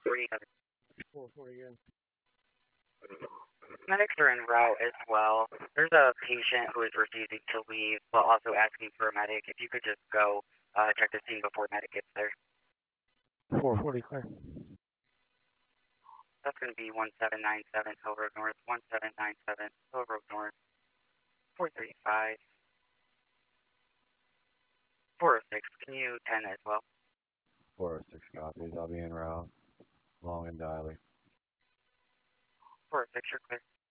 440 again. Medics are en route as well. There's a patient who is refusing to leave, but also asking for a medic. If you could just go check the scene before medic gets there. 440 clear. That's going to be 1797 Hill Road North, 1797 Hill Road North, 435. 406, can you 10 as well? 406 copies. I'll be en route. Long and Diley. 406, you're clear.